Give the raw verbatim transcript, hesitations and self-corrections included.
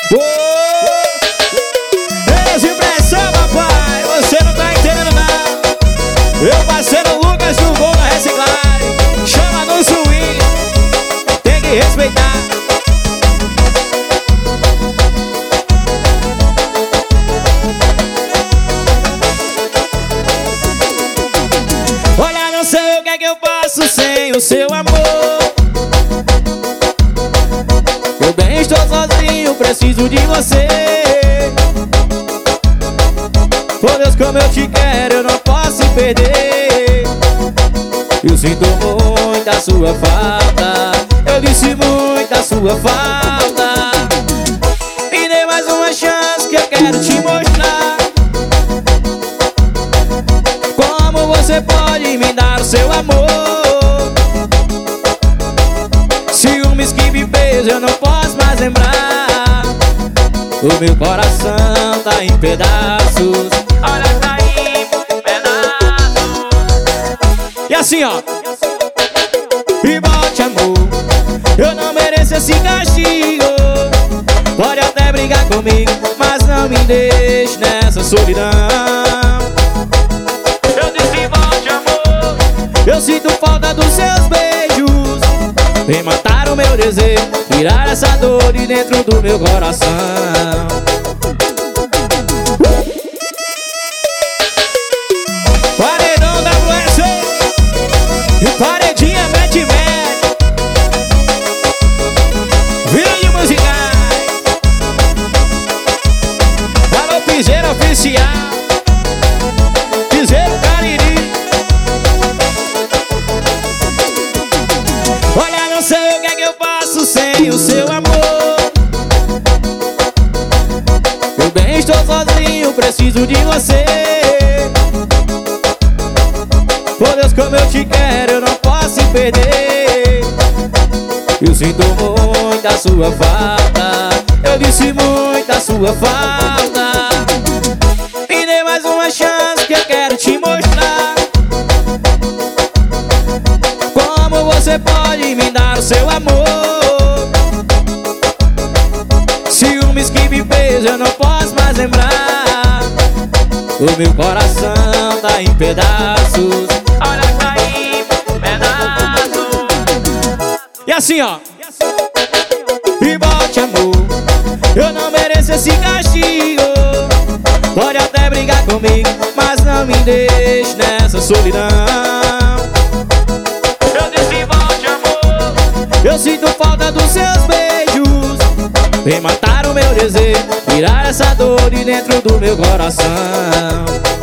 Deus impressão, papai, você não tá entendendo nada. Meu parceiro Lucas do Gol da Reciclagem, chama no swing, tem que respeitar. Olha, não sei o que é que eu faço sem o seu amor. Eu bem estou sozinho, preciso de você. Por Deus, como eu te quero, eu não posso perder. Eu sinto muito a sua falta, eu disse muito a sua falta. Me dê mais uma chance que eu quero te mostrar como você pode me dar o seu amor. Ciúmes que me fez, eu não posso mais lembrar. O meu coração tá em pedaços, olha, tá em pedaços. E assim, ó. E volte, amor, eu não mereço esse castigo. Pode até brigar comigo, mas não me deixe nessa solidão. Eu disse volte, amor, eu sinto falta dos seus beijos. Vem matar o meu desejo, tirar essa dor de dentro do meu coração. Paredão W S e paredinha mete mete. Vídeo musicais, alô Piseiro Oficial, Piseiro Cariri. Olha, não sei o que é que eu faço sem o seu amor. Eu bem estou sozinho, preciso de você. Por Deus, como eu te quero, eu não posso perder. Eu sinto muito a sua falta, eu disse muito a sua falta. Me dê mais uma chance que eu quero te mostrar como você pode me dar o seu amor. Ciúmes que me fez, eu não posso mais lembrar. O meu coração tá em pedaços, olha, tá em pedaços. E assim, ó. E volte, amor, eu não mereço esse castigo. Pode até brigar comigo, mas não me deixe nessa solidão. Eu disse volte, amor, eu sinto falta dos seus beijos. Vem matar o meu desejo, tirar essa dor de dentro do meu coração.